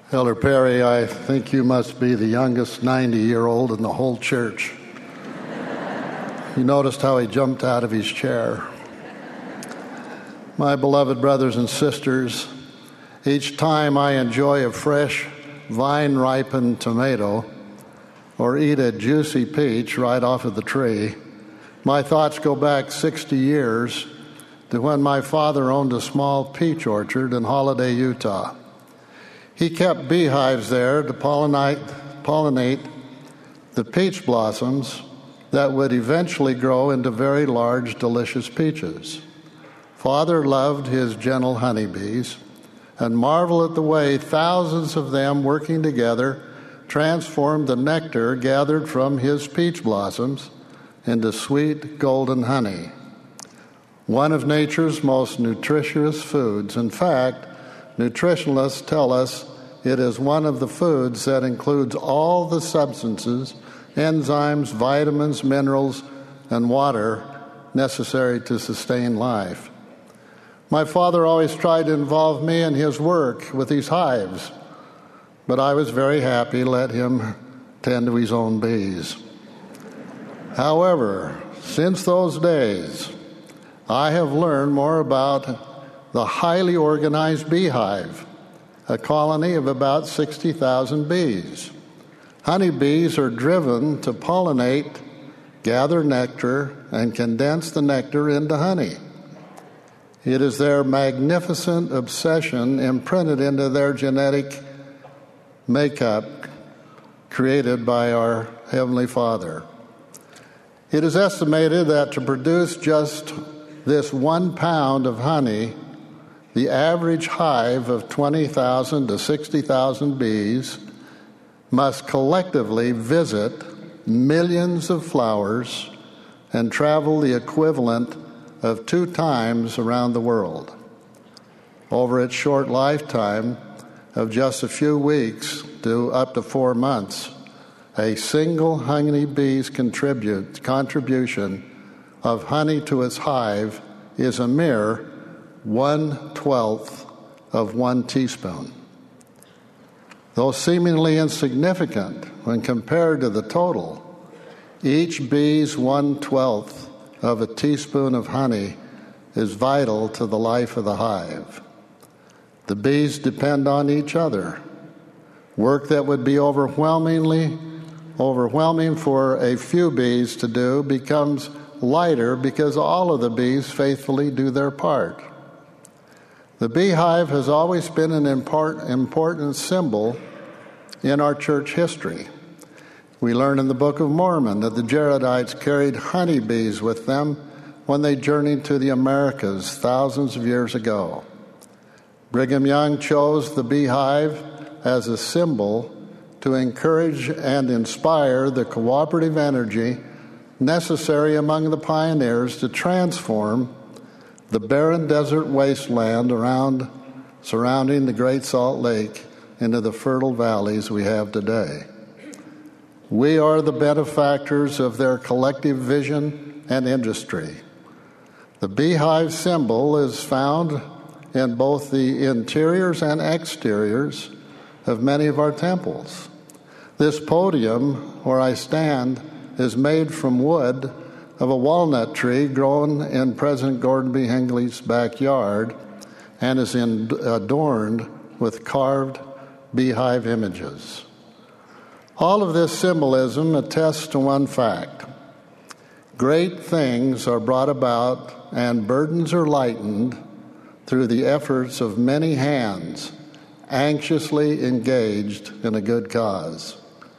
Elder Perry, I think you must be the youngest 90-year-old in the whole church. You noticed how he jumped out of his chair. My beloved brothers and sisters, each time I enjoy a fresh, vine-ripened tomato or eat a juicy peach right off of the tree, my thoughts go back 60 years to when my father owned a small peach orchard in Holiday, Utah. He kept beehives there to pollinate the peach blossoms that would eventually grow into very large, delicious peaches. Father loved his gentle honeybees and marveled at the way thousands of them working together transformed the nectar gathered from his peach blossoms into sweet golden honey, one of nature's most nutritious foods. In fact, nutritionalists tell us it is one of the foods that includes all the substances, enzymes, vitamins, minerals, and water necessary to sustain life. My father always tried to involve me in his work with these hives, but I was very happy to let him tend to his own bees. However, since those days, I have learned more about the highly organized beehive, a colony of about 60,000 bees. Honeybees are driven to pollinate, gather nectar, and condense the nectar into honey. It is their magnificent obsession imprinted into their genetic makeup created by our Heavenly Father. It is estimated that to produce just this 1 pound of honey, the average hive of 20,000 to 60,000 bees must collectively visit millions of flowers and travel the equivalent of 2 times around the world. Over its short lifetime of just a few weeks to up to 4 months, a single honeybee's contribution of honey to its hive is a mere 1/12 of 1 teaspoon. Though seemingly insignificant when compared to the total, each bee's 1/12 of a teaspoon of honey is vital to the life of the hive. The bees depend on each other. Work that would be overwhelming for a few bees to do becomes lighter because all of the bees faithfully do their part. The beehive has always been an important symbol in our church history. We learn in the Book of Mormon that the Jaredites carried honeybees with them when they journeyed to the Americas thousands of years ago. Brigham Young chose the beehive as a symbol to encourage and inspire the cooperative energy necessary among the pioneers to transform the barren desert wasteland surrounding the Great Salt Lake into the fertile valleys we have today. We are the benefactors of their collective vision and industry. The beehive symbol is found in both the interiors and exteriors of many of our temples. This podium where I stand is made from wood of a walnut tree grown in President Gordon B. Hinckley's backyard and is adorned with carved beehive images. All of this symbolism attests to one fact: great things are brought about and burdens are lightened through the efforts of many hands anxiously engaged in a good cause.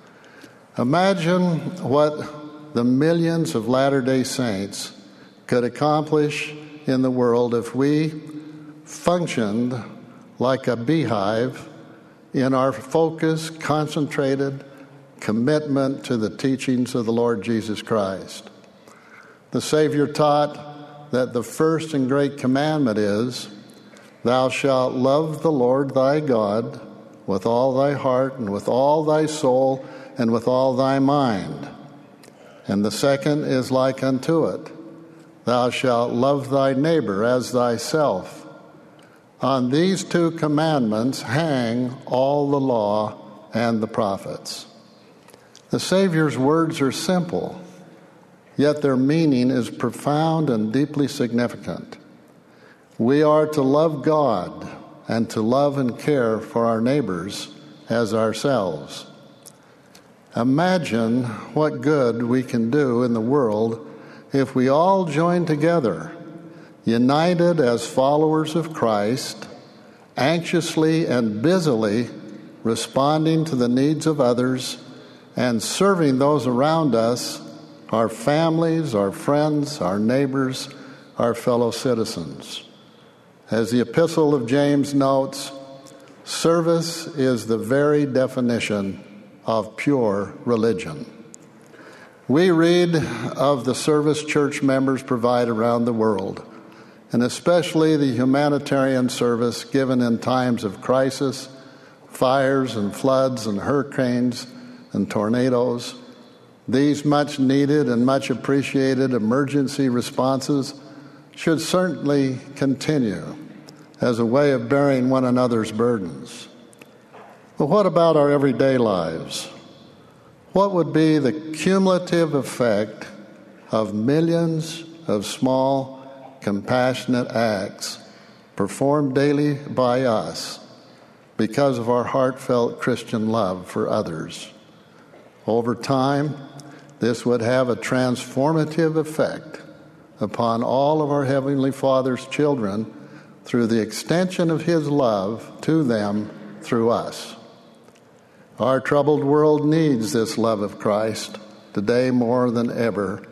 Imagine what the millions of Latter-day Saints could accomplish in the world if we functioned like a beehive in our focused, concentrated commitment to the teachings of the Lord Jesus Christ. The Savior taught that the first and great commandment is, "Thou shalt love the Lord thy God with all thy heart and with all thy soul and with all thy mind." And the second is like unto it, "Thou shalt love thy neighbor as thyself." On these two commandments hang all the law and the prophets. The Savior's words are simple, yet their meaning is profound and deeply significant. We are to love God and to love and care for our neighbors as ourselves. Imagine what good we can do in the world if we all join together, united as followers of Christ, anxiously and busily responding to the needs of others and serving those around us, our families, our friends, our neighbors, our fellow citizens. As the Epistle of James notes, service is the very definition of pure religion. We read of the service church members provide around the world, and especially the humanitarian service given in times of crisis, fires and floods and hurricanes and tornadoes. These much needed and much appreciated emergency responses should certainly continue as a way of bearing one another's burdens. But what about our everyday lives? What would be the cumulative effect of millions of small, compassionate acts performed daily by us because of our heartfelt Christian love for others? Over time, this would have a transformative effect upon all of our Heavenly Father's children through the extension of His love to them through us. Our troubled world needs this love of Christ today more than ever,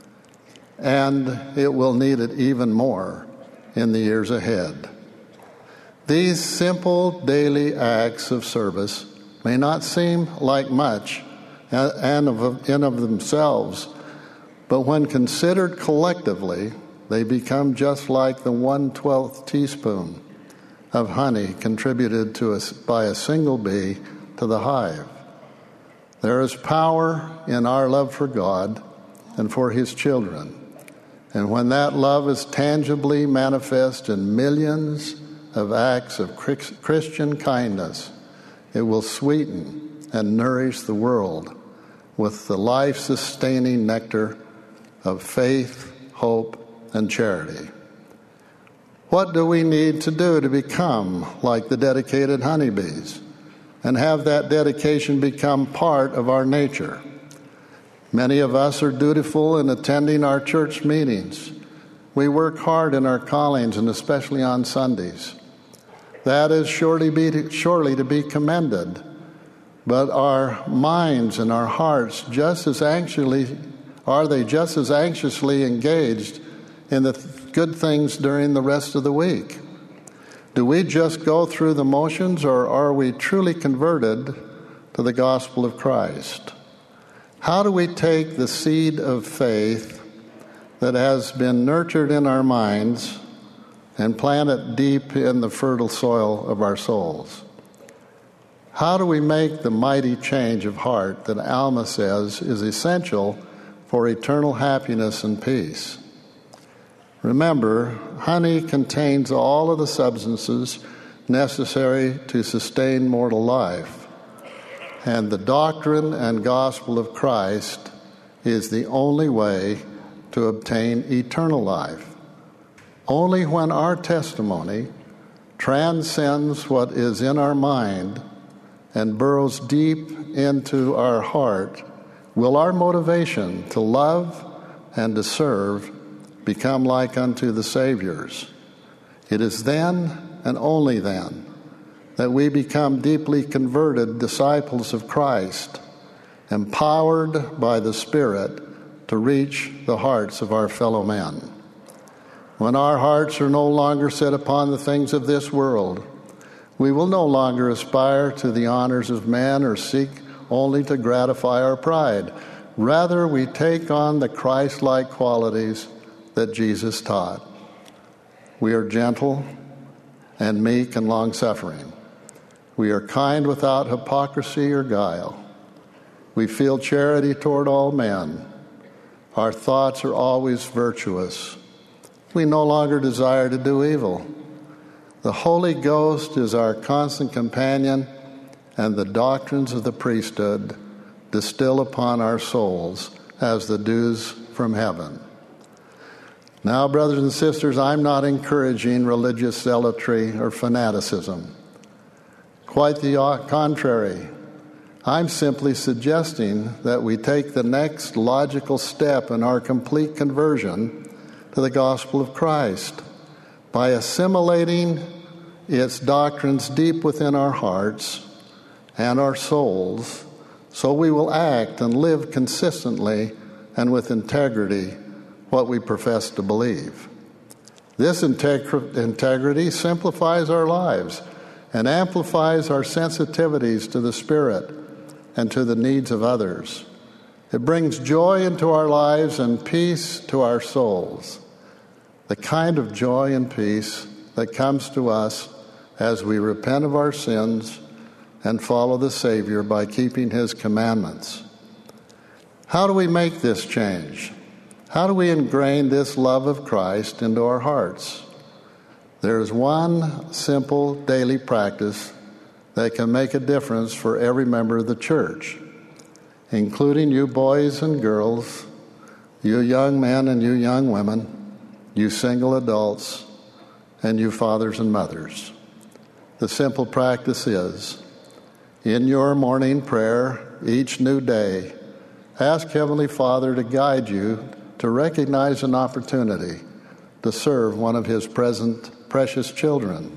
and it will need it even more in the years ahead. These simple daily acts of service may not seem like much in of themselves, but when considered collectively, they become just like the 1/12 teaspoon of honey contributed to us by a single bee to the hive. There is power in our love for God and for His children. And when that love is tangibly manifest in millions of acts of Christian kindness, it will sweeten and nourish the world with the life-sustaining nectar of faith, hope, and charity. What do we need to do to become like the dedicated honeybees and have that dedication become part of our nature? Many of us are dutiful in attending our church meetings. We work hard in our callings, and especially on Sundays. That is surely to be commended. But our minds and our hearts are they just as anxiously engaged in the good things during the rest of the week? Do we just go through the motions, or are we truly converted to the gospel of Christ? How do we take the seed of faith that has been nurtured in our minds and plant it deep in the fertile soil of our souls? How do we make the mighty change of heart that Alma says is essential for eternal happiness and peace? Remember, honey contains all of the substances necessary to sustain mortal life, and the doctrine and gospel of Christ is the only way to obtain eternal life. Only when our testimony transcends what is in our mind and burrows deep into our heart will our motivation to love and to serve become like unto the Savior's. It is then and only then that we become deeply converted disciples of Christ, empowered by the Spirit to reach the hearts of our fellow men. When our hearts are no longer set upon the things of this world, we will no longer aspire to the honors of man or seek only to gratify our pride. Rather, we take on the Christ-like qualities that Jesus taught. We are gentle and meek and long-suffering. We are kind without hypocrisy or guile. We feel charity toward all men. Our thoughts are always virtuous. We no longer desire to do evil. The Holy Ghost is our constant companion, and the doctrines of the priesthood distill upon our souls as the dews from heaven. Now, brothers and sisters, I'm not encouraging religious zealotry or fanaticism. Quite the contrary. I'm simply suggesting that we take the next logical step in our complete conversion to the gospel of Christ by assimilating its doctrines deep within our hearts and our souls, so we will act and live consistently and with integrity what we profess to believe. This integrity simplifies our lives and amplifies our sensitivities to the Spirit and to the needs of others. It brings joy into our lives and peace to our souls, the kind of joy and peace that comes to us as we repent of our sins and follow the Savior by keeping His commandments. How do we make this change? How do we ingrain this love of Christ into our hearts? There is one simple daily practice that can make a difference for every member of the church, including you boys and girls, you young men and you young women, you single adults, and you fathers and mothers. The simple practice is, in your morning prayer each new day, ask Heavenly Father to guide you to recognize an opportunity to serve one of His precious children.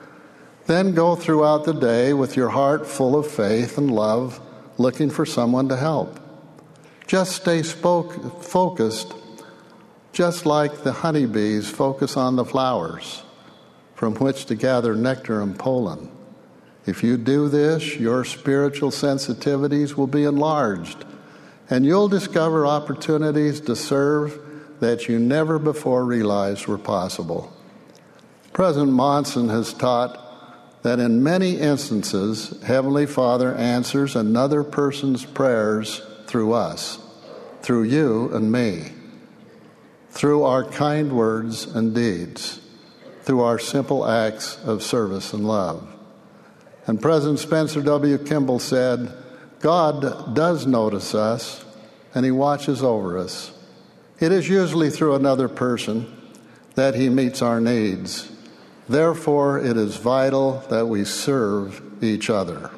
Then go throughout the day with your heart full of faith and love, looking for someone to help. Just stay focused, just like the honeybees focus on the flowers from which to gather nectar and pollen. If you do this, your spiritual sensitivities will be enlarged, and you'll discover opportunities to serve that you never before realized were possible. President Monson has taught that in many instances, Heavenly Father answers another person's prayers through us, through you and me, through our kind words and deeds, through our simple acts of service and love. And President Spencer W. Kimball said, God does notice us, and He watches over us. It is usually through another person that He meets our needs. Therefore, it is vital that we serve each other.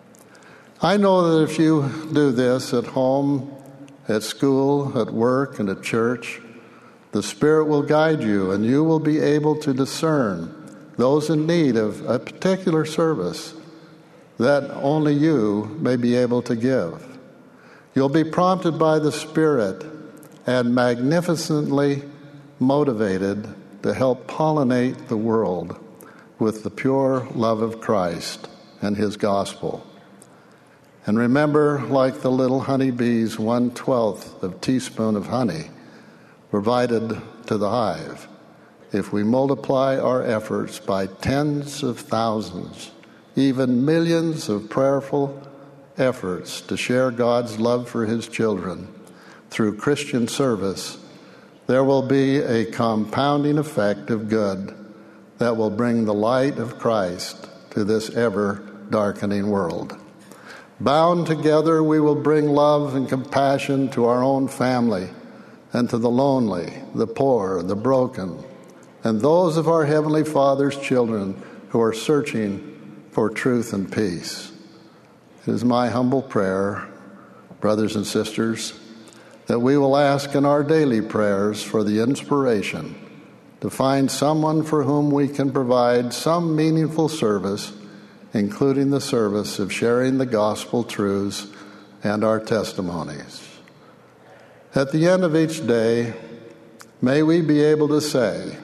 I know that if you do this at home, at school, at work, and at church, the Spirit will guide you, and you will be able to discern those in need of a particular service that only you may be able to give. You'll be prompted by the Spirit and magnificently motivated to help pollinate the world with the pure love of Christ and His gospel. And remember, like the little honeybees, 1/12 of a teaspoon of honey provided to the hive. If we multiply our efforts by tens of thousands, even millions of prayerful efforts to share God's love for His children through Christian service, there will be a compounding effect of good that will bring the light of Christ to this ever-darkening world. Bound together, we will bring love and compassion to our own family and to the lonely, the poor, the broken, and those of our Heavenly Father's children who are searching for truth and peace. It is my humble prayer, brothers and sisters, that we will ask in our daily prayers for the inspiration to find someone for whom we can provide some meaningful service, including the service of sharing the gospel truths and our testimonies. At the end of each day, may we be able to say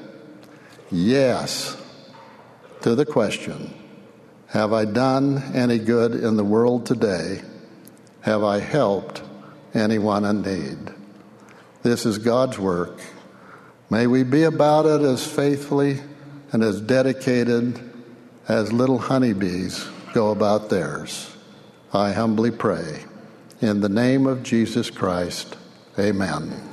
yes to the question, have I done any good in the world today? Have I helped anyone in need? This is God's work. May we be about it as faithfully and as dedicated as little honeybees go about theirs. I humbly pray. In the name of Jesus Christ, amen.